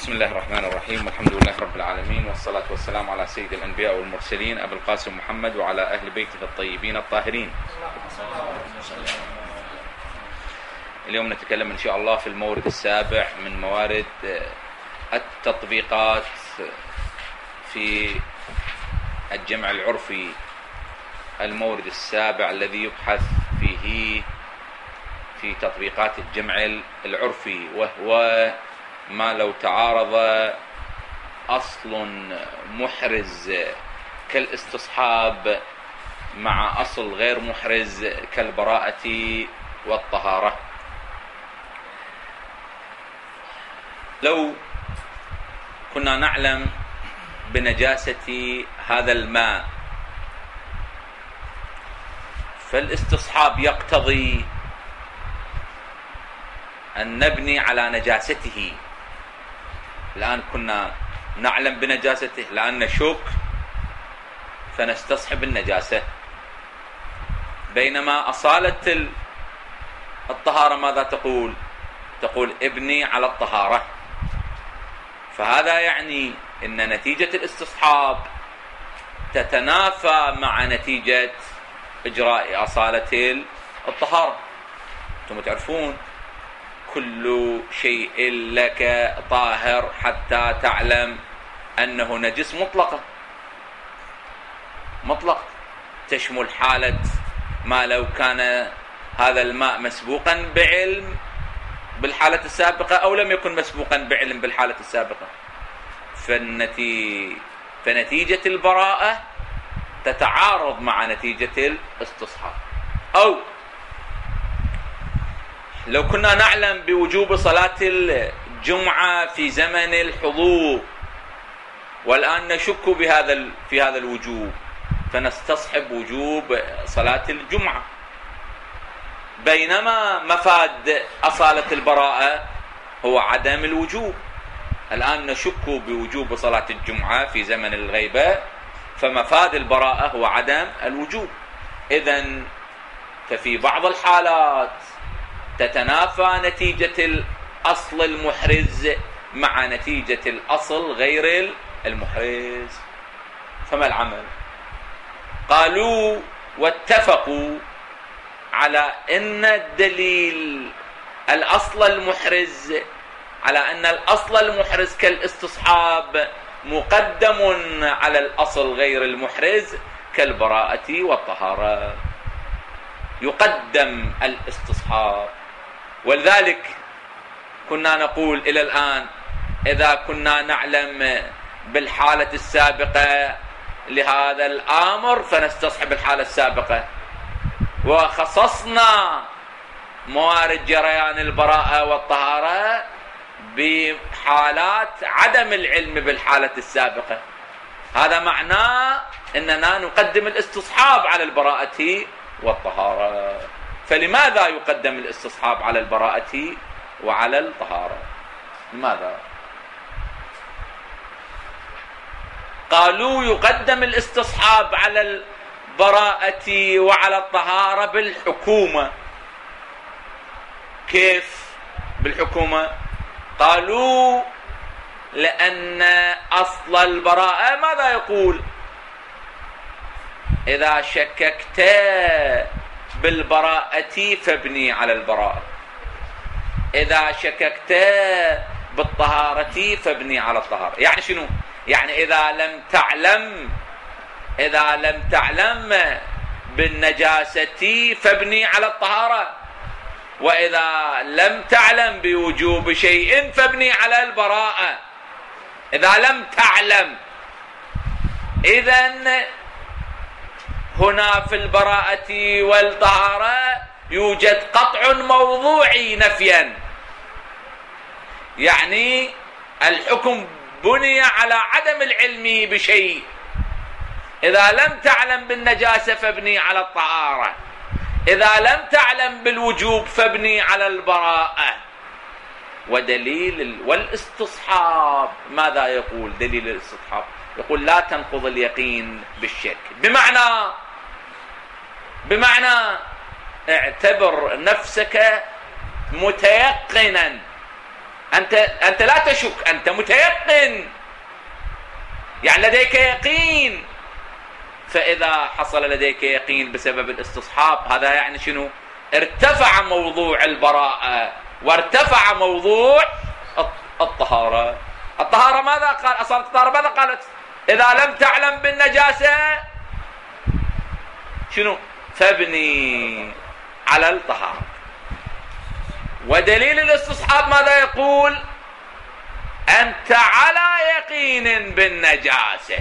بسم الله الرحمن الرحيم، والحمد لله رب العالمين، والصلاة والسلام على سيد الأنبياء والمرسلين أبي القاسم محمد وعلى أهل بيته الطيبين الطاهرين. اليوم نتكلم إن شاء الله في المورد السابع من موارد التطبيقات في الجمع العرفي. المورد السابع الذي يبحث فيه في تطبيقات الجمع العرفي، وهو ما لو تعارض أصل محرز كالاستصحاب مع أصل غير محرز كالبراءة والطهارة. لو كنا نعلم بنجاسة هذا الماء فالاستصحاب يقتضي أن نبني على نجاسته. الآن كنا نعلم بنجاسته، الآن نشك فنستصحب النجاسة، بينما أصالة الطهارة ماذا تقول؟ تقول ابني على الطهارة. فهذا يعني أن نتيجة الاستصحاب تتنافى مع نتيجة إجراء أصالة الطهارة. أنتم تعرفون كل شيء لك طاهر حتى تعلم أنه نجس مطلق تشمل حالة ما لو كان هذا الماء مسبوقا بعلم بالحالة السابقة أو لم يكن مسبوقا بعلم بالحالة السابقة. فنتيجة البراءة تتعارض مع نتيجة الاستصحاب. أو لو كنا نعلم بوجوب صلاة الجمعة في زمن الحضور والآن نشك في هذا الوجوب، فنستصحب وجوب صلاة الجمعة، بينما مفاد أصالة البراءة هو عدم الوجوب. الآن نشك بوجوب صلاة الجمعة في زمن الغيبة، فمفاد البراءة هو عدم الوجوب. إذن ففي بعض الحالات تتنافى نتيجة الأصل المحرز مع نتيجة الأصل غير المحرز. فما العمل؟ قالوا واتفقوا على أن الدليل الأصل المحرز على أن الأصل المحرز كالاستصحاب مقدم على الأصل غير المحرز كالبراءة والطهارة. يقدم الاستصحاب. ولذلك كنا نقول إلى الآن إذا كنا نعلم بالحالة السابقة لهذا الأمر فنستصحب الحالة السابقة، وخصصنا موارد جريان البراءة والطهارة بحالات عدم العلم بالحالة السابقة. هذا معناه أننا نقدم الاستصحاب على البراءة والطهارة. فلماذا يقدم الاستصحاب على البراءة وعلى الطهارة؟ لماذا؟ قالوا يقدم الاستصحاب على البراءة وعلى الطهارة بالحكومة. كيف بالحكومة؟ قالوا لأن أصل البراءة ماذا يقول؟ إذا شككت بالبراءة فابني على البراءة، إذا شككت بالطهارة فابني على الطهارة. يعني شنو؟ يعني إذا لم تعلم بالنجاسة فابني على الطهارة، وإذا لم تعلم بوجوب شيء فابني على البراءة. إذا لم تعلم، إذن هنا في البراءة والطهارة يوجد قطع موضوعي نفيا، يعني الحكم بني على عدم العلم بشيء. إذا لم تعلم بالنجاسة فابني على الطهارة، إذا لم تعلم بالوجوب فابني على البراءة. ودليل والاستصحاب ماذا يقول؟ دليل الاستصحاب يقول لا تنقض اليقين بالشك، بمعنى اعتبر نفسك متيقنا أنت لا تشك، أنت متيقن، يعني لديك يقين. فإذا حصل لديك يقين بسبب الاستصحاب، هذا يعني شنو؟ ارتفع موضوع البراءة وارتفع موضوع الطهارة. الطهارة ماذا قال؟ أصلا الطهارة ماذا قالت؟ إذا لم تعلم بالنجاسة شنو؟ فابني على الطهارة. ودليل الاستصحاب ماذا يقول؟ أنت على يقين بالنجاسة،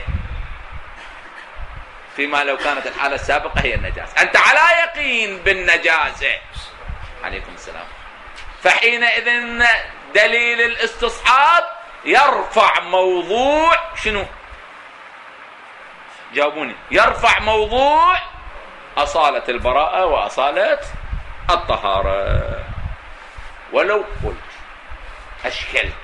فيما لو كانت الحالة السابقة هي النجاسة. أنت على يقين بالنجاسة. عليكم السلام. فحينئذ دليل الاستصحاب يرفع موضوع شنو؟ جاوبوني. يرفع موضوع أصالة البراءة وأصالة الطهارة. ولو قلت أشكلت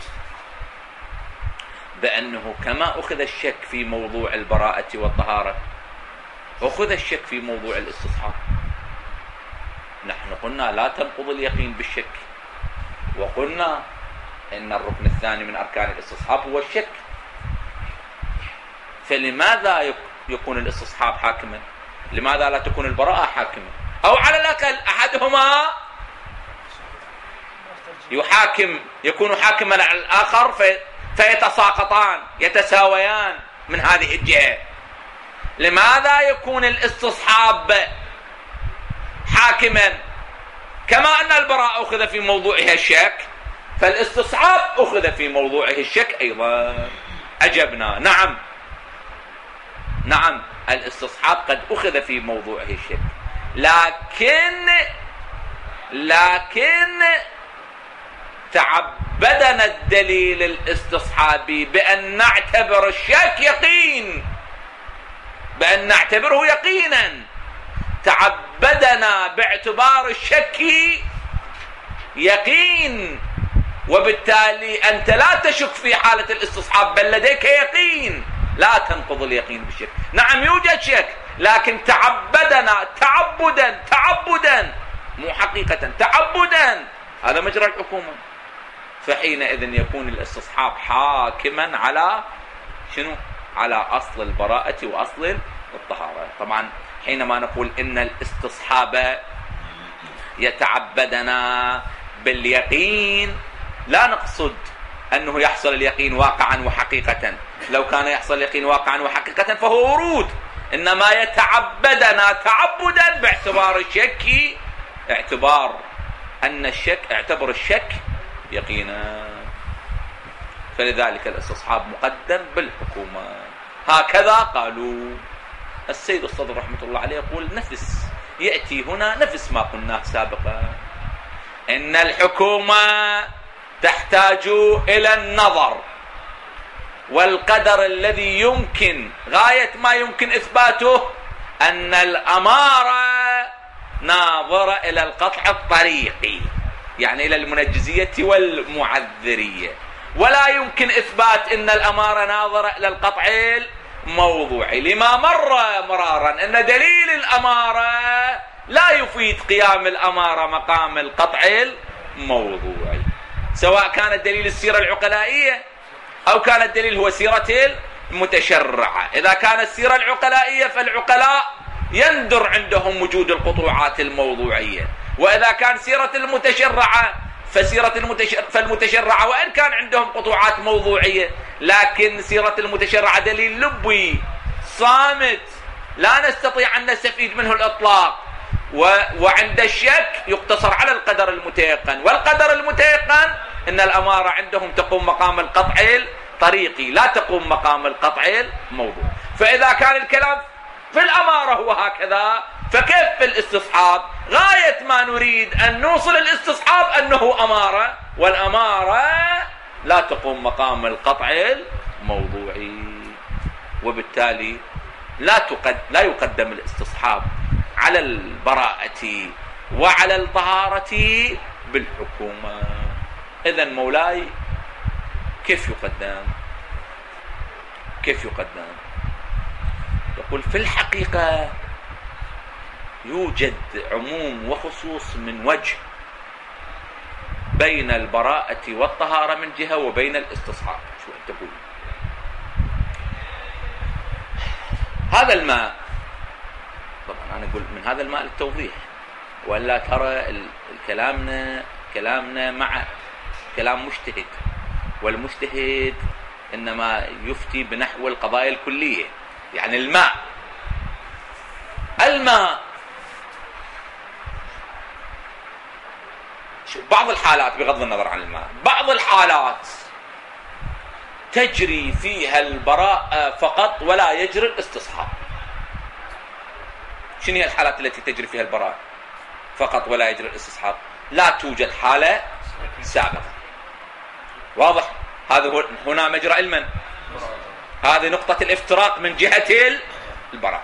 بأنه كما أخذ الشك في موضوع البراءة والطهارة أخذ الشك في موضوع الاستصحاب، نحن قلنا لا تنقض اليقين بالشك، وقلنا إن الركن الثاني من أركان الاستصحاب هو الشك. فلماذا يكون الاستصحاب حاكما؟ لماذا لا تكون البراءة حاكمة؟ أو على الأقل أحدهما يحاكم، يكون حاكما على الآخر فيتساقطان، يتساويان من هذه الجهة. لماذا يكون الاستصحاب حاكما؟ كما أن البراءة أخذ في موضوعها الشك، فالاستصحاب أخذ في موضوعه الشك أيضا. أجبنا نعم الاستصحاب قد أخذ في موضوعه الشك، لكن تعبدنا الدليل الاستصحابي بأن نعتبر الشك يقين، بأن نعتبره يقينا. تعبدنا باعتبار الشك يقين، وبالتالي أنت لا تشك في حالة الاستصحاب، بل لديك يقين. لا تنقض اليقين بالشك. نعم يوجد شك، لكن تعبدنا تعبدا مو حقيقة، تعبدا. هذا مجرى الحكومة. فحينئذ يكون الاستصحاب حاكما على شنو؟ على أصل البراءة وأصل الطهارة. طبعا حينما نقول إن الاستصحاب يتعبدنا باليقين لا نقصد أنه يحصل اليقين واقعا وحقيقة. لو كان يحصل اليقين واقعا وحقيقة فهو ورود، إنما يتعبدنا تعبدا باعتبار الشك، اعتبار أن الشك، اعتبر الشك يقينا. فلذلك الاستصحاب مقدم بالحكومة. هكذا قالوا. السيد الصدر رحمة الله عليه يقول نفس يأتي هنا نفس ما قلناه سابقا، إن الحكومة تحتاج إلى النظر والقدر الذي يمكن، غاية ما يمكن إثباته أن الأمارة ناظرة إلى القطع الطريقي، يعني إلى المنجزية والمعذرية، ولا يمكن إثبات أن الأمارة ناظرة إلى القطع الموضوعي، لما مر مرارا أن دليل الأمارة لا يفيد قيام الأمارة مقام القطع الموضوعي، سواء كان الدليل السيرة العقلائية أو كان الدليل هو سيرة المتشرعة. إذا كانت السيرة العقلائية فالعقلاء يندر عندهم وجود القطوعات الموضوعية، وإذا كان سيرة المتشرعة فالمتشرعة وإن كان عندهم قطوعات موضوعية، لكن سيرة المتشرعة دليل لبي صامت لا نستطيع أن نستفيد منه الإطلاق، وعند الشك يقتصر على القدر المتيقن، والقدر المتيقن إن الأمارة عندهم تقوم مقام القطع الطريقي، لا تقوم مقام القطع الموضوع. فإذا كان الكلام في الأمارة هو هكذا، فكيف في الاستصحاب؟ غاية ما نريد أن نوصل الاستصحاب أنه أمارة، والأمارة لا تقوم مقام القطع الموضوعي، وبالتالي لا يقدم الاستصحاب على البراءة وعلى الطهارة بالحكومة. إذن مولاي كيف يقدم؟ يقول في الحقيقة يوجد عموم وخصوص من وجه، بين البراءة والطهارة من جهة وبين الاستصحاب. شو أنت تقول؟ هذا الماء، طبعا أنا أقول من هذا الماء للتوضيح، ولا ترى كلامنا مع كلام مجتهد، والمجتهد إنما يفتي بنحو القضايا الكلية. يعني الماء بعض الحالات، بغض النظر عن الماء، بعض الحالات تجري فيها البراءة فقط ولا يجري الاستصحاب. شنو هي الحالات التي تجري فيها البراءة فقط ولا يجري الاستصحاب؟ لا توجد حالة سابقة. واضح؟ هذا هنا مجرى المن، هذه نقطة الافتراق من جهة البراءة،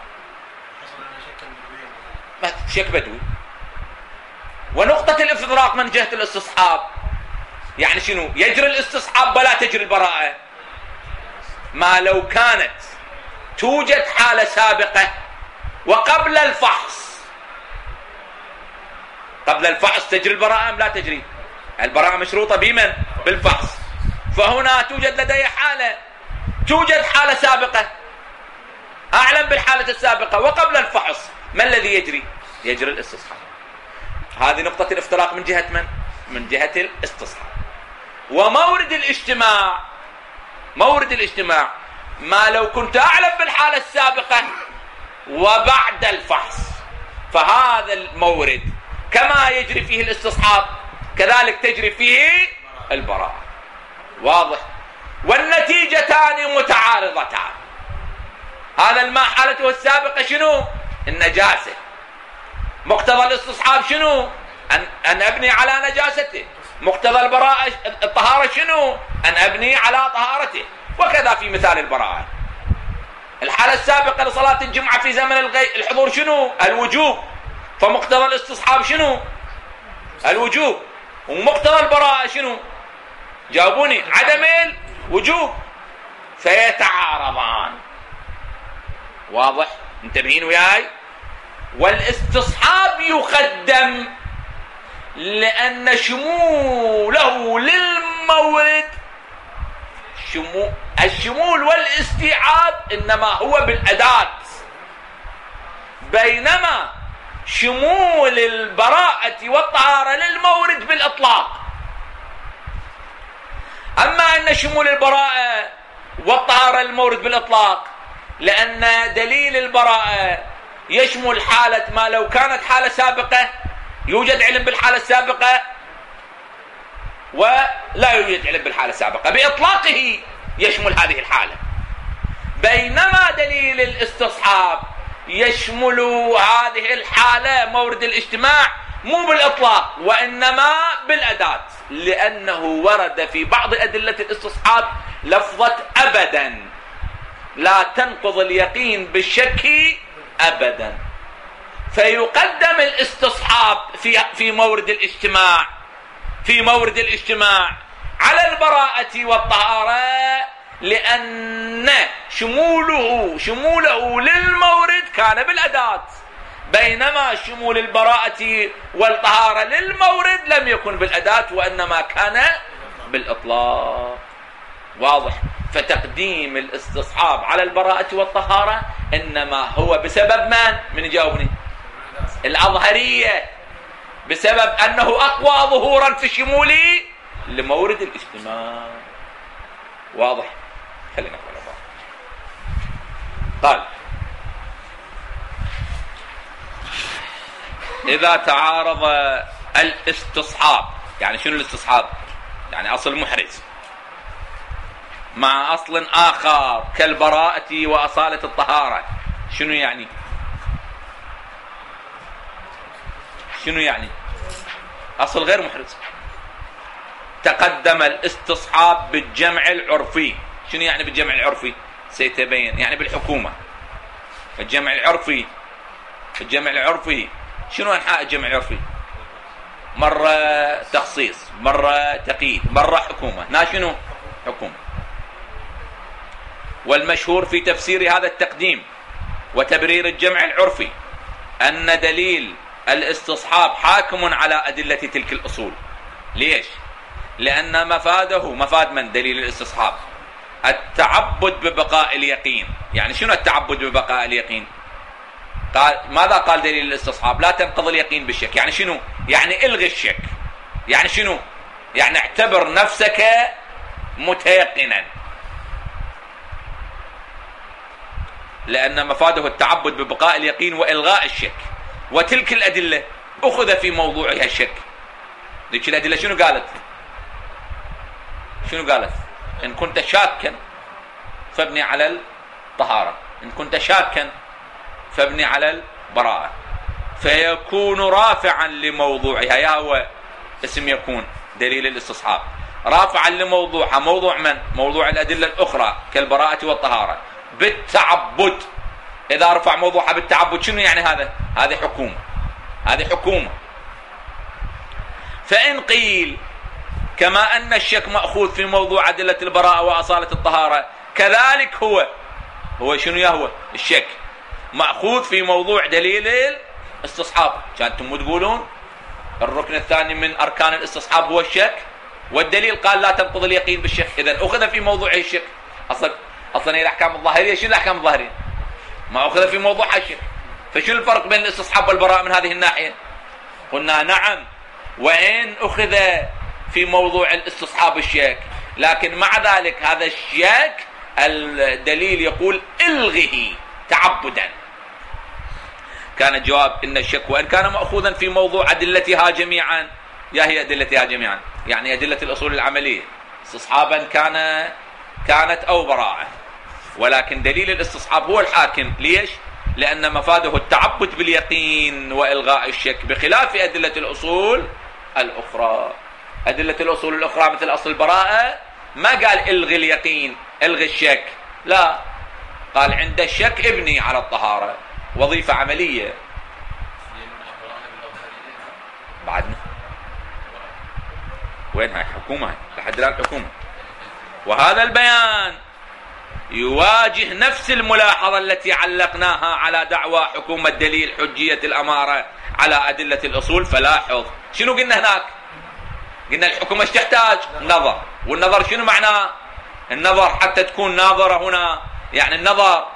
شك بدوي. ونقطة الافتراق من جهة الاستصحاب يعني شنو؟ يجري الاستصحاب ولا تجري البراءة. ما لو كانت توجد حالة سابقة وقبل الفحص، قبل الفحص تجري البراءة أم لا تجري؟ البراءة مشروطة بمن؟ بالفحص. فهنا توجد لدي حالة، توجد حالة سابقة، أعلم بالحالة السابقة وقبل الفحص، ما الذي يجري؟ يجري الاستصحاب. هذه نقطة الافتراق من جهة من؟ من جهة الاستصحاب. ومورد الاجتماع، مورد الاجتماع ما لو كنت أعلم بالحالة السابقة وبعد الفحص، فهذا المورد كما يجري فيه الاستصحاب كذلك تجري فيه البراءة. واضح؟ والنتيجتان متعارضتان. هذا الماء حالته السابقة شنو؟ النجاسة. مقتضى الاستصحاب شنو؟ أن أبني على نجاسته. مقتضى البراءة الطهارة شنو؟ أن أبني على طهارته. وكذا في مثال البراءة. الحالة السابقة لصلاة الجمعة في زمن الحضور شنو؟ الوجوب. فمقتضى الاستصحاب شنو؟ الوجوب. ومقتضى البراءة شنو؟ جاوبوني. عدم الوجوب. فيتعارضان. واضح؟ انتبهين وياي؟ والاستصحاب يقدم لأن شموله للمورد، الشمول والاستيعاب إنما هو بالأداة، بينما شمول البراءة والطهارة للمورد بالإطلاق. أما أن شمول البراءة والطهارة للمورد بالإطلاق لأن دليل البراءة يشمل حالة ما لو كانت حالة سابقة يوجد علم بالحالة السابقة ولا يوجد علم بالحالة السابقة، بإطلاقه يشمل هذه الحالة. بينما دليل الاستصحاب يشمل هذه الحالة مورد الاجتماع مو بالإطلاق وإنما بالأداة، لأنه ورد في بعض أدلة الاستصحاب لفظة أبدا لا تنقض اليقين بالشك أبدا. فيقدم الاستصحاب في مورد الاجتماع، في مورد الاجتماع على البراءة والطهارة، لأن شموله للمورد كان بالأداة، بينما شمول البراءة والطهارة للمورد لم يكن بالأداة وإنما كان بالإطلاق. واضح؟ فتقديم الاستصحاب على البراءة والطهارة إنما هو بسبب من يجاوبني؟ الأظهرية، بسبب أنه أقوى ظهورا في شموله لمورد الاجتماع. واضح؟ خلينا نقول الله. قال إذا تعارض الاستصحاب، يعني شنو الاستصحاب؟ يعني أصل محرز مع أصل آخر كالبراءة وأصالة الطهارة، شنو يعني؟ شنو يعني؟ أصل غير محرز. تقدم الاستصحاب بالجمع العرفي. شنو يعني بالجمع العرفي؟ سيتبين. يعني بالحكومة. الجمع العرفي، الجمع العرفي شنو أنحاء الجمع العرفي؟ مرة تخصيص، مرة تقييد، مرة حكومة. هنا شنو؟ حكومة. والمشهور في تفسير هذا التقديم وتبرير الجمع العرفي أن دليل الاستصحاب حاكم على أدلة تلك الأصول. ليش؟ لأن مفاده مفاد من دليل الاستصحاب التعبد ببقاء اليقين. يعني شنو التعبد ببقاء اليقين؟ قال ماذا قال دليل الاستصحاب؟ لا تنقض اليقين بالشك. يعني شنو؟ يعني الغي الشك. يعني شنو؟ يعني اعتبر نفسك متيقنا، لأن مفاده التعبد ببقاء اليقين وإلغاء الشك. وتلك الأدلة أخذ في موضوعها الشك. ذيك الأدلة شنو قالت؟ شنو قالت؟ إن كنت شاكا فابني على الطهارة، إن كنت شاكا فابني على البراءة، فيكون رافعا لموضوعها. يا هو اسم يكون دليل الاستصحاب رافعا لموضوعها. موضوع من؟ موضوع الأدلة الأخرى كالبراءة والطهارة بالتعبد. إذا رفع موضوعها بالتعبد شنو يعني هذا؟ هذه حكومة، هذه حكومة. فإن قيل كما أن الشك مأخوذ في موضوع أدلة البراءة وأصالة الطهارة، كذلك هو شنو يهوى الشك مأخوذ في موضوع دليل الاستصحاب. كانتم تقولون الركن الثاني من أركان الاستصحاب هو الشك، والدليل قال لا تنقض اليقين بالشك. إذن أخذ في موضوع الشك. أصلا هي الأحكام الظاهرية. شنو الأحكام الظاهرية؟ ما أخذ في موضوع الشك. فشنو الفرق بين الاستصحاب والبراءة من هذه الناحية؟ قلنا نعم، وإن أخذ في موضوع الاستصحاب الشك، لكن مع ذلك هذا الشك الدليل يقول الغه تعبدا. كان الجواب إن الشك وإن كان مأخوذا في موضوع أدلتها جميعا. يا هي أدلتها جميعا؟ يعني أدلة الأصول العملية استصحابا كانت أو براءة، ولكن دليل الاستصحاب هو الحاكم. ليش؟ لأن مفاده التعبد باليقين وإلغاء الشك، بخلاف أدلة الأصول الأخرى. أدلة الأصول الأخرى مثل أصل البراءة ما قال إلغي اليقين إلغي الشك، لا، قال عند الشك ابني على الطهارة. وظيفة عملية. بعدنا وين هاي حكومة؟ لحد الآن حكومة. وهذا البيان يواجه نفس الملاحظة التي علقناها على دعوى حكومة دليل حجية الأمارة على أدلة الأصول. فلاحظ شنو قلنا هناك؟ قلنا الحكومة ايش تحتاج؟ نظر. والنظر شنو معناه؟ النظر حتى تكون ناظرة هنا، يعني النظر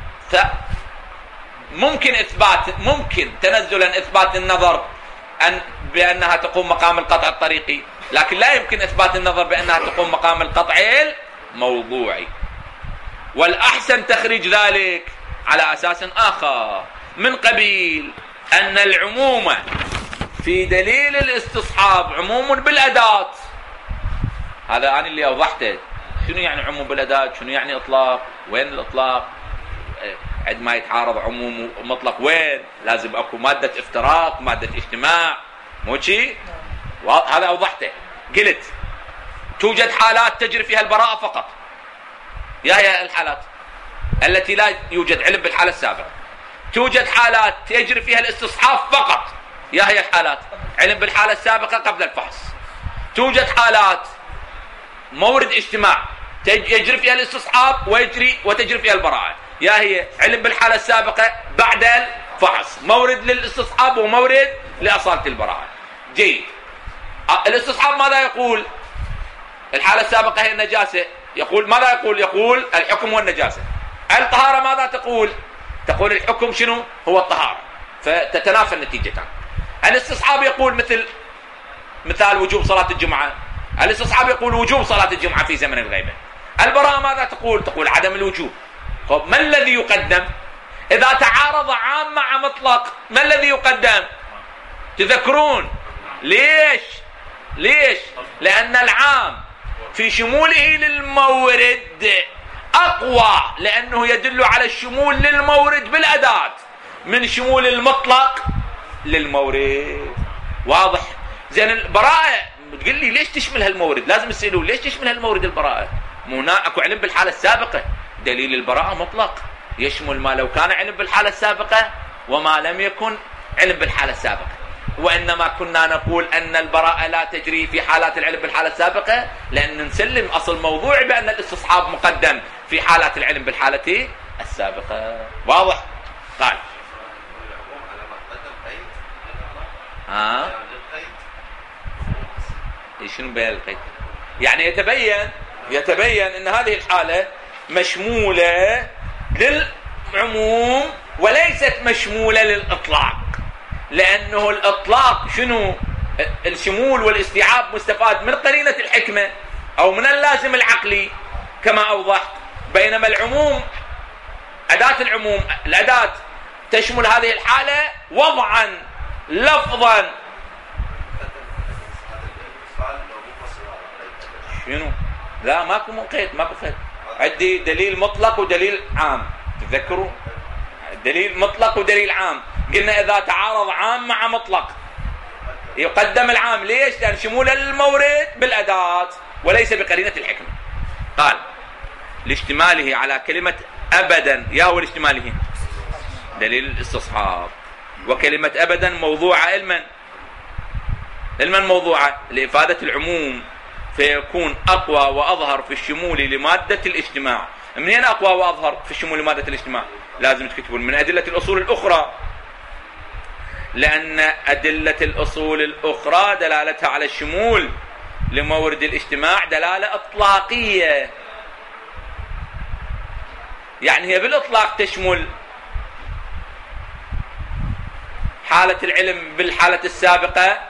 ممكن إثبات، ممكن تنزلا إثبات النظر بأنها تقوم مقام القطع الطريقي، لكن لا يمكن إثبات النظر بأنها تقوم مقام القطع الموضوعي. والأحسن تخريج ذلك على أساس آخر من قبيل أن العموم في دليل الاستصحاب عموم بالأداة. هذا أنا اللي أوضحته. شنو يعني عموم بالأداة؟ شنو يعني إطلاق؟ وين الإطلاق؟ عندما يتعارض عموم ومطلق وين؟ لازم أكو مادة افتراق، مادة اجتماع، مو شيء؟ هذا أوضحته. قلت توجد حالات تجري فيها البراءة فقط. يا هي الحالات التي لا يوجد علم بالحالة السابقة. توجد حالات يجري فيها الاستصحاب فقط. يا هي الحالات علم بالحالة السابقة قبل الفحص. توجد حالات مورد اجتماع يجري فيها الاستصحاب وتجري فيها البراءة. يا هي علم بالحالة السابقة بعد الفحص، مورد للاستصحاب ومورد لأصالة البراءة. جيد. الاستصحاب ماذا يقول؟ الحالة السابقة هي النجاسة. يقول ماذا يقول؟ يقول الحكم والنجاسة. الطهارة ماذا تقول؟ تقول الحكم شنو؟ هو الطهارة. فتتنافى النتيجتان. الاستصحاب يقول مثال وجوب صلاة الجمعة. الاستصحاب يقول وجوب صلاة الجمعة في زمن الغيبة. البراءة ماذا تقول؟ تقول عدم الوجوب. طب ما الذي يقدم؟ إذا تعارض عام مع مطلق ما الذي يقدم؟ تذكرون ليش؟ لأن العام في شموله للمورد أقوى، لأنه يدل على الشمول للمورد بالأداة من شمول المطلق للمورد. واضح؟ زين البراءة بتقول لي ليش تشمل هالمورد؟ لازم تسألوا ليش تشمل هالمورد البراءة؟ مو اكو علم بالحالة السابقة. دليل البراءة مطلق يشمل ما لو كان علم بالحالة السابقة وما لم يكن علم بالحالة السابقة. وإنما كنا نقول أن البراءة لا تجري في حالات العلم بالحالة السابقة، لأن نسلم أصل موضوعي بأن الاستصحاب مقدم في حالات العلم بالحالة السابقة. واضح؟ قال شنو بين القيد؟ يعني يتبين ان هذه الحالة مشمولة للعموم وليست مشمولة للإطلاق، لأنه الإطلاق شنو؟ الشمول والاستيعاب مستفاد من قرينة الحكمة أو من اللازم العقلي كما أوضحت، بينما العموم أداة العموم الأداة تشمل هذه الحالة وضعا لفظا. شنو؟ لا ماكو قيد، ماكو قيد. عندي دليل مطلق ودليل عام، تذكروا؟ دليل مطلق ودليل عام. قلنا إذا تعارض عام مع مطلق يقدم العام. ليش؟ لأن شمول المورد بالأداة وليس بقرينة الحكمة. قال لاشتماله على كلمة أبدا. يا هو لاشتماله دليل الاستصحاب. وكلمة أبدا موضوعة علما موضوعة لإفادة العموم، فيكون أقوى وأظهر في الشمول لمادة الاجتماع. منين أقوى وأظهر في الشمول لمادة الاجتماع؟ لازم تكتبون من أدلة الأصول الأخرى، لأن أدلة الأصول الأخرى دلالتها على الشمول لمورد الاجتماع دلالة إطلاقية، يعني هي بالإطلاق تشمل حالة العلم بالحالة السابقة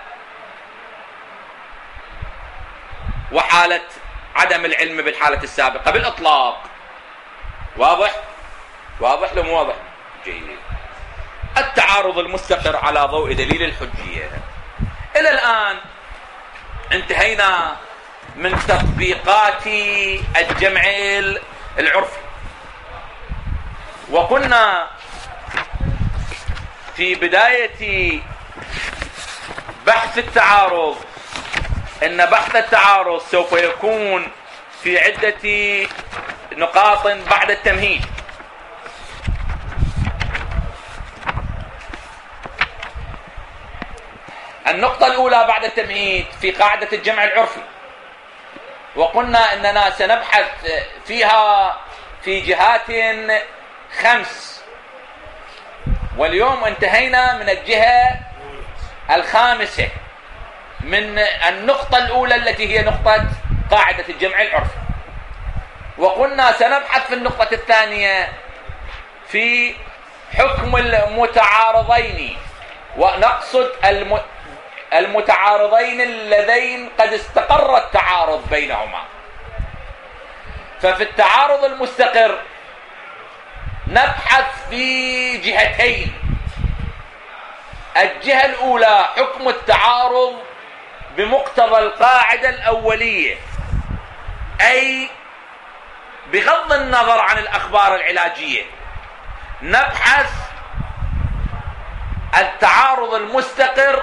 وحالة عدم العلم بالحالة السابقة بالإطلاق. واضح؟ واضح لو مو واضح؟ جيد. التعارض المستقر على ضوء دليل الحجية. إلى الآن انتهينا من تطبيقات الجمع العرفي، وكنا في بداية بحث التعارض إن بحث التعارض سوف يكون في عدة نقاط بعد التمهيد. النقطة الأولى بعد التمهيد في قاعدة الجمع العرفي، وقلنا أننا سنبحث فيها في جهات 5، واليوم انتهينا من الجهة 5 من النقطة الأولى التي هي نقطة قاعدة الجمع العرفي. وقلنا سنبحث في النقطة الثانية في حكم المتعارضين، ونقصد المتعارضين اللذين قد استقر التعارض بينهما. ففي التعارض المستقر نبحث في جهتين. الجهة الأولى حكم التعارض بمقتضى القاعدة الأولية، أي بغض النظر عن الأخبار العلاجية. نبحث التعارض المستقر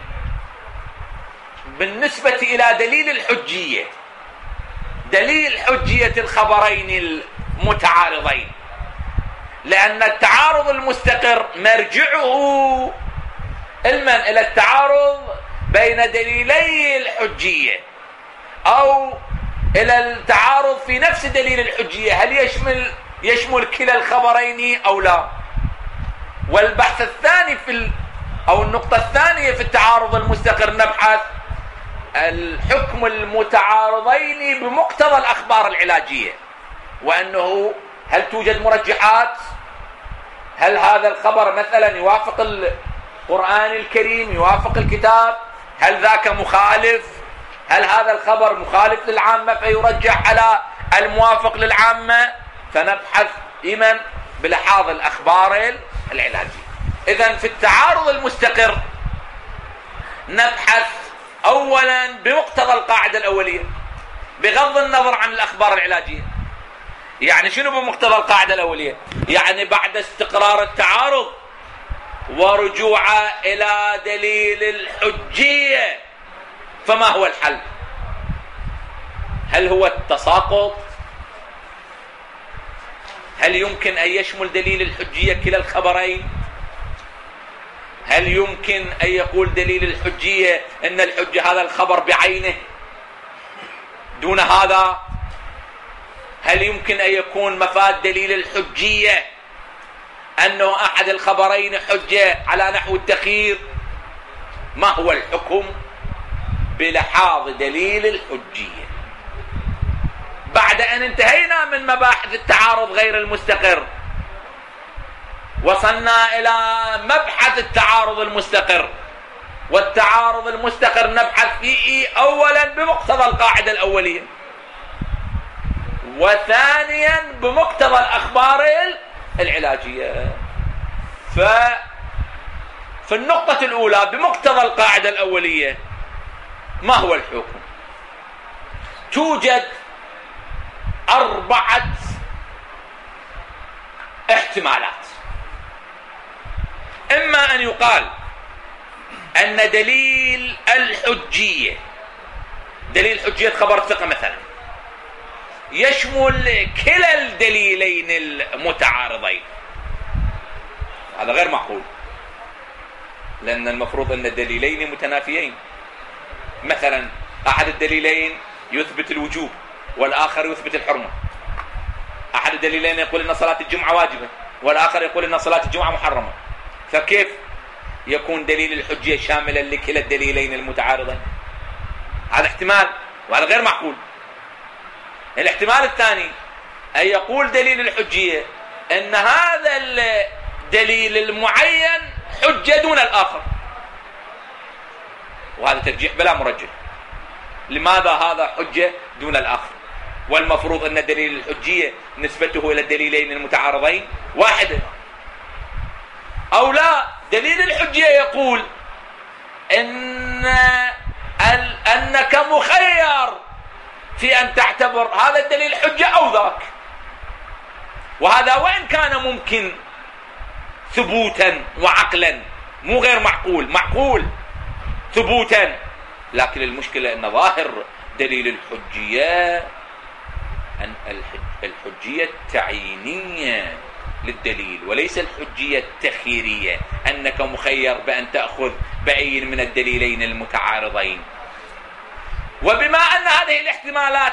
بالنسبة إلى دليل الحجية، دليل حجية الخبرين المتعارضين، لأن التعارض المستقر مرجعه علما إلى التعارض بين دليلي الحجية أو إلى التعارض في نفس دليل الحجية، هل يشمل كلا الخبرين أو لا. والبحث الثاني أو النقطة الثانية في التعارض المستقر نبحث الحكم المتعارضين بمقتضى الأخبار العلاجية، وأنه هل توجد مرجحات؟ هل هذا الخبر مثلا يوافق القرآن الكريم، يوافق الكتاب؟ هل ذاك مخالف؟ هل هذا الخبر مخالف للعامة فيرجح على الموافق للعامة؟ فنبحث إيمان بلحاظ الأخبار العلاجية. إذن في التعارض المستقر نبحث أولا بمقتضى القاعدة الأولية بغض النظر عن الأخبار العلاجية. يعني شنو بمقتضى القاعدة الأولية؟ يعني بعد استقرار التعارض ورجوع إلى دليل الحجية، فما هو الحل؟ هل هو التساقط؟ هل يمكن أن يشمل دليل الحجية كلا الخبرين؟ هل يمكن أن يقول دليل الحجية أن الحجة هذا الخبر بعينه دون هذا؟ هل يمكن أن يكون مفاد دليل الحجية أنه أحد الخبرين حجة على نحو التخيير؟ ما هو الحكم؟ بلحاظ دليل الحجية. بعد أن انتهينا من مباحث التعارض غير المستقر، وصلنا إلى مبحث التعارض المستقر. والتعارض المستقر نبحث فيه أولا بمقتضى القاعدة الأولية، وثانيا بمقتضى الأخبار العلاجية. في النقطة الأولى بمقتضى القاعدة الأولية، ما هو الحكم؟ توجد 4 احتمالات. إما أن يقال أن دليل الحجية، دليل حجية خبر الثقة مثلا، يشمل كلا الدليلين المتعارضين. هذا غير معقول، لأن المفروض أن الدليلين متنافيين. مثلا أحد الدليلين يثبت الوجوب والآخر يثبت الحرمة. أحد الدليلين يقول أن صلاة الجمعة واجبة والآخر يقول أن صلاة الجمعة محرمة. فكيف يكون دليل الحجية شاملا لكلا الدليلين المتعارضين؟ هذا احتمال، وهذا غير معقول. الاحتمال الثاني أن يقول دليل الحجية أن هذا الدليل المعين حجة دون الآخر، وهذا ترجيح بلا مرجح. لماذا هذا حجة دون الآخر والمفروض أن دليل الحجية نسبته إلى الدليلين المتعارضين واحدة؟ أو لا، دليل الحجية يقول أنك مخير في أن تعتبر هذا الدليل حجة أو ذاك، وهذا وإن كان ممكن ثبوتا وعقلا، مو غير معقول، معقول ثبوتا، لكن المشكلة أن ظاهر دليل الحجية أن الحجية التعيينية للدليل وليس الحجية التخييرية، أنك مخير بأن تأخذ بأي من الدليلين المتعارضين. وبما أن هذه الاحتمالات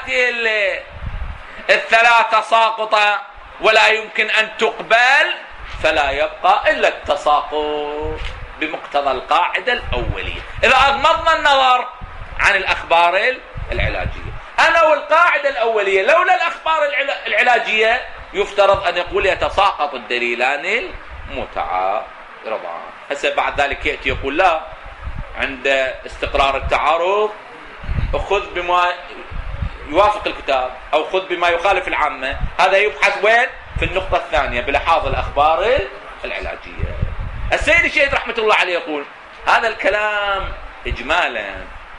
الثلاثة ساقطة ولا يمكن أن تقبل، فلا يبقى إلا التساقط بمقتضى القاعدة الأولية. إذا أغمضنا النظر عن الأخبار العلاجية، أنا والقاعدة الأولية لولا الأخبار العلاجية يفترض أن يقول يتساقط الدليلان المتعارضان. هسه بعد ذلك يأتي يقول لا، عند استقرار التعارض خذ بما يوافق الكتاب أو خذ بما يخالف العامة. هذا يبحث وين؟ في النقطة الثانية بلحاظ الأخبار العلاجية. السيد الشهيد رحمة الله عليه يقول هذا الكلام إجمالا،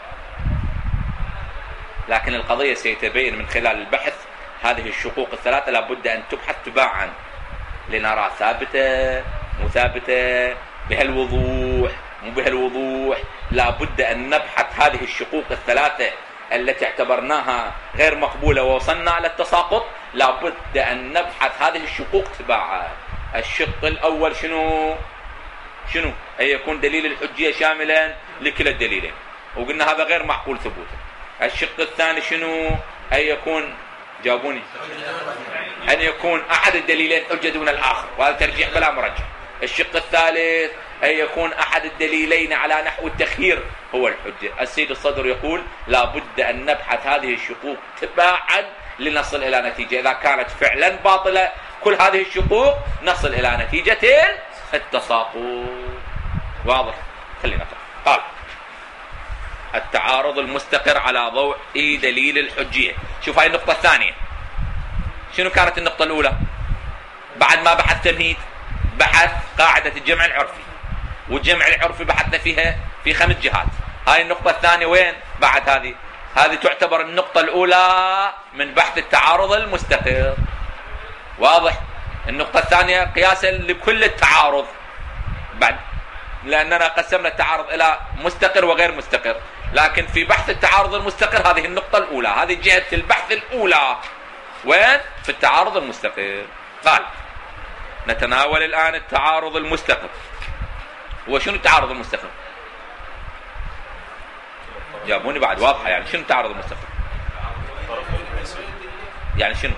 لكن القضية سيتبين من خلال البحث هذه الشقوق الثلاثة لابد أن تبحث تباعا لنرى ثابتة مو ثابتة، بهالوضوح مو بهالوضوح. لابد أن نبحث هذه الشقوق الثلاثة التي اعتبرناها غير مقبولة ووصلنا على التساقط، لابد أن نبحث هذه الشقوق تباعا. الشق الأول شنو؟ أن يكون دليل الحجية شاملا لكلا الدليلين، وقلنا هذا غير معقول ثبوته. الشق الثاني شنو؟ أن يكون، جاوبوني، أن يكون أحد الدليلين حجة دون الآخر، وهذا ترجيح بلا مرجح. الشق الثالث أن يكون أحد الدليلين على نحو التخيير هو الحجة. السيد الصدر يقول لابد أن نبحث هذه الشقوق تباعا لنصل إلى نتيجة. إذا كانت فعلا باطلة كل هذه الشقوق نصل إلى نتيجة التساقط. واضح؟ خلينا نقرأ. قال التعارض المستقر على ضوء دليل الحجية. شوف هاي النقطة الثانية. شنو كانت النقطة الأولى؟ بعد ما بحث تمهيد بحث قاعدة الجمع العرفي، والجمع العرفي بحثنا فيها في 5 جهات. هاي النقطة الثانية وين؟ بعد هذه تعتبر النقطة الأولى من بحث التعارض المستقر. واضح؟ النقطة الثانية قياسا لكل التعارض، بعد لأننا قسمنا التعارض إلى مستقر وغير مستقر، لكن في بحث التعارض المستقر هذه النقطة الأولى، هذه جهة البحث الأولى وين؟ في التعارض المستقر. قال نتناول الآن التعارض المستقر. وشنو التعارض المستقر؟ جابوني بعد واضحة. يعني شنو التعارض المستقر؟ يعني شنو؟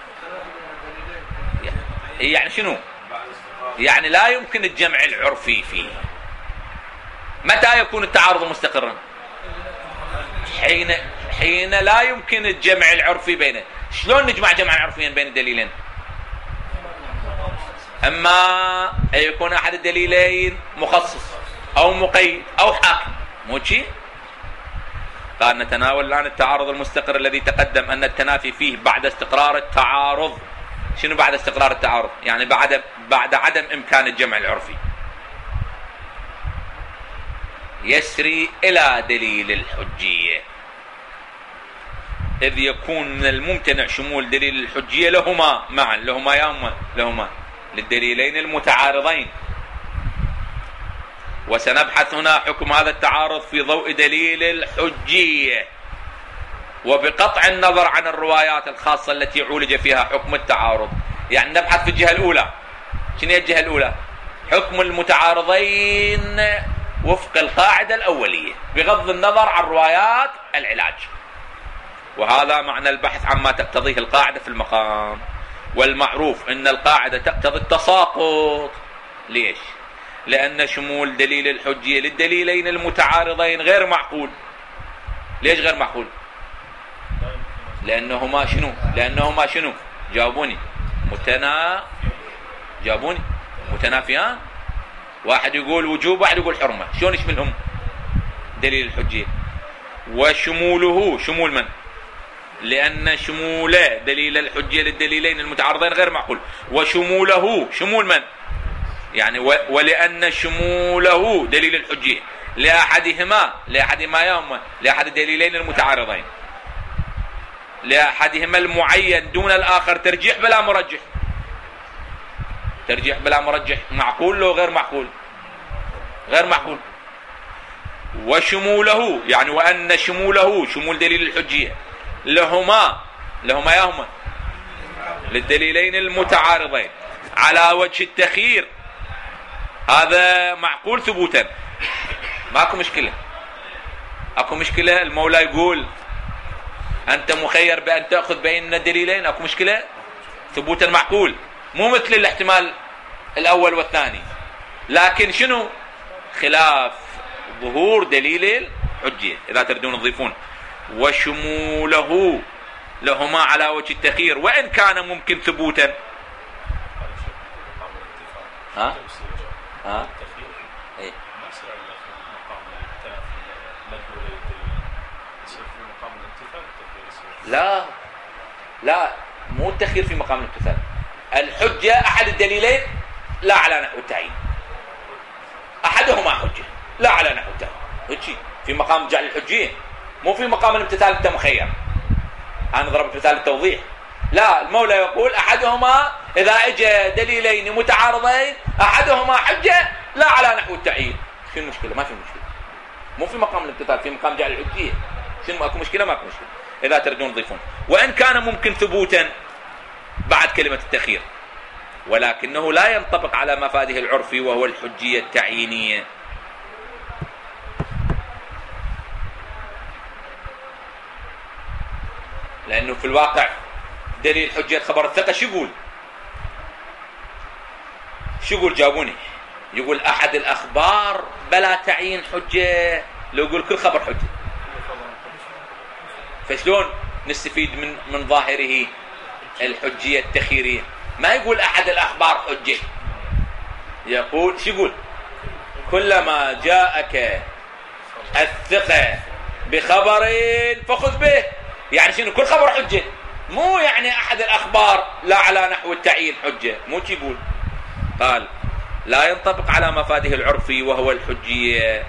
يعني شنو؟ يعني لا يمكن الجمع العرفي فيه. متى يكون التعارض مستقرا؟ حين لا يمكن الجمع العرفي بينه. شلون نجمع جمعا عرفيا بين الدليلين؟ اما يكون احد الدليلين مخصص او مقيد او حاكم، مو شيء. قال نتناول الان التعارض المستقر الذي تقدم ان التنافي فيه بعد استقرار التعارض. شنو بعد استقرار التعارض؟ يعني بعد عدم امكان الجمع العرفي. يسري الى دليل الحجيه، اذ يكون من الممتنع شمول دليل الحجيه لهما معا، لهما للدليلين المتعارضين. وسنبحث هنا حكم هذا التعارض في ضوء دليل الحجيه، وبقطع النظر عن الروايات الخاصه التي عولج فيها حكم التعارض. يعني نبحث في الجهه الاولى. شنو هي الجهه الاولى؟ حكم المتعارضين وفق القاعده الاوليه بغض النظر عن روايات العلاج. وهذا معنى البحث عما تقتضيه القاعده في المقام. والمعروف ان القاعده تقتضي التساقط. ليش؟ لان شمول دليل الحجيه للدليلين المتعارضين غير معقول. ليش غير معقول؟ لانهما شنو؟ جاوبوني. جاوبوني. متنافيان. واحد يقول وجوب، واحد يقول حرمه. شلون يشملهم دليل الحجيه؟ وشموله شمول من؟ لأن شمول دليل الحجية للدليلين المتعارضين غير معقول. وشموله شمول من؟ يعني ولأن شموله دليل الحجية لأحدهما يوما لأحد الدليلين المتعارضين، لأحدهما المعين دون الآخر ترجيح بلا مرجح. ترجيح بلا مرجح معقول لو غير معقول؟ غير معقول. وشموله يعني وأن شموله شمول دليل الحجية لهما يهما للدليلين المتعارضين على وجه التخيير، هذا معقول ثبوتا، ماكو مشكلة. اكو مشكلة المولى يقول انت مخير بان تأخذ بين الدليلين، اكو مشكلة ثبوتا معقول، مو مثل الاحتمال الاول والثاني. لكن شنو؟ خلاف ظهور دليل الحجية. اذا تردون تضيفون وشموله لهما على وجه التخيير وإن كان ممكن ثبوتا. ها؟ ايه. لا مو التخيير في مقام الامتثال. الحجة أحد الدليلين لا على نحو التعيين، أحدهما حجة لا على نحو التعيين، في مقام جعل الحجية، مو في مقام الامتثال انت مخير. انا ضربت مثال التوضيح. لا، المولى يقول احدهما اذا اجى دليلين متعارضين احدهما حجه لا على نحو التعيين. شنو المشكله؟ ما في مشكله، مو في مقام الامتثال، في مقام جعل الحجيه. شنو اكو مشكله؟ ماكو مشكله. اذا تردون تضيفون وان كان ممكن ثبوتا بعد كلمه التخيير، ولكنه لا ينطبق على مفاده العرفي وهو الحجيه التعيينيه. لأنه في الواقع دليل حجية خبر الثقة شو يقول؟ جاوبوني. يقول أحد الأخبار بلا تعيين حجة، لو يقول كل خبر حجة. فشلون نستفيد من ظاهره الحجية التخييرية؟ ما يقول أحد الأخبار حجة، يقول شو يقول؟ كلما جاءك الثقة بخبر فخذ به. يعني شنو؟ كل خبر حجة، مو يعني أحد الأخبار لا على نحو التعيين حجة، مو يقول. قال لا ينطبق على مفاده العرفي وهو الحجية.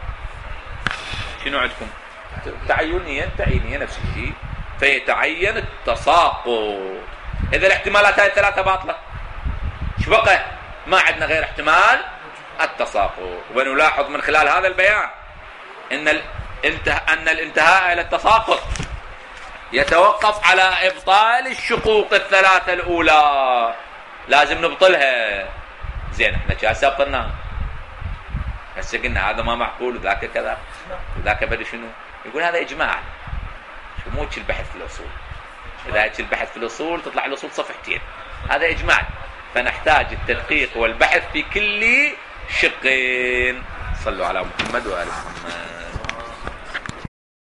شنو عندكم؟ تعيينية نفس الشيء، فيتعين التساقط. إذا الاحتمالات هاي الثلاثة باطلة شو بقى؟ ما عندنا غير احتمال التساقط. ونلاحظ من خلال هذا البيان أن الانتهاء إلى التساقط يتوقف على إبطال الشقوق الثلاثة الأولى، لازم نبطلها. زين احنا كاسة بطلناها، هسه قلنا هذا ما معقول وذاك كذا وذاك بدي شنو يقول هذا إجماع. شو مو البحث في الأصول؟ إذا البحث في الأصول تطلع الأصول صفحتين، هذا إجماع. فنحتاج التدقيق والبحث في كل شقين. صلوا على محمد وآل محمد.